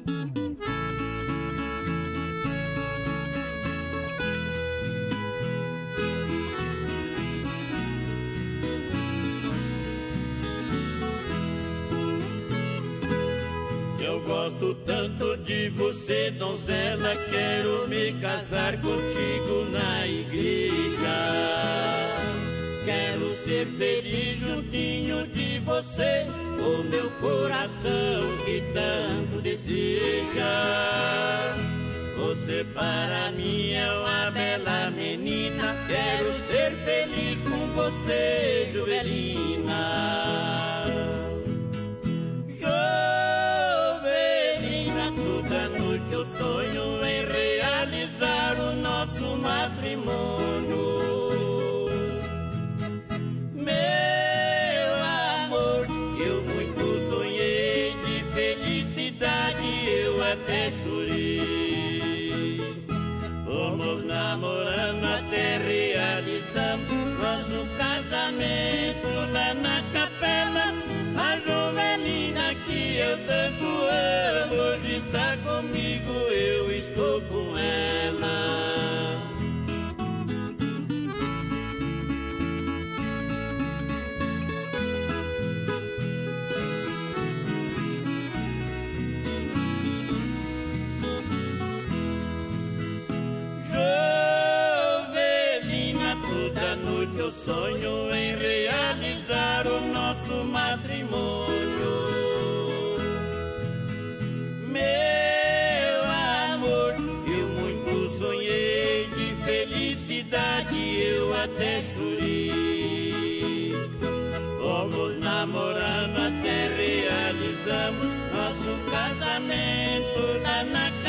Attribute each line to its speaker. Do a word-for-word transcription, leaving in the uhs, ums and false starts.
Speaker 1: Eu gosto tanto de você, donzela, quero me casar contigo na igreja. Quero ser feliz juntinho de você, o meu coração que tanto deseja. Você para mim é uma bela menina, quero ser feliz com você, Jovelina. Toda noite eu sonho em realizar o nosso matrimônio. Meu amor, eu muito sonhei de felicidade, eu até chorei. Fomos namorando até realizamos nosso casamento lá na capela. A Jovelina que eu tanto amo hoje está comigo, eu estou com ela. Jovelina, toda noite eu sonho em realizar o nosso matrimônio. Meu amor, eu muito sonhei de felicidade, eu até chorei. Fomos namorando até realizamos nosso casamento lá na